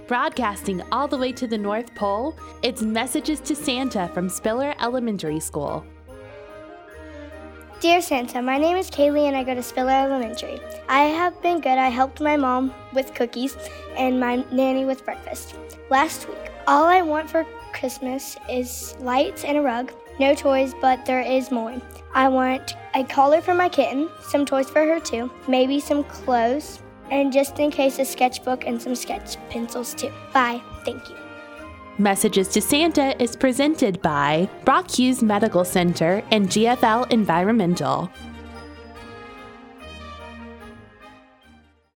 Broadcasting all the way to the North Pole, it's Messages to Santa from Spiller Elementary School. Dear Santa, my name is Kaylee and I go to Spiller Elementary. I have been good. I helped my mom with cookies and my nanny with breakfast. Last week, all I want for Christmas is lights and a rug. No toys, but there is more. I want a collar for my kitten, some toys for her too, maybe some clothes, and just in case a sketchbook and some sketch pencils too. Bye. Thank you. Messages to Santa is presented by Brock Hughes Medical Center and GFL Environmental.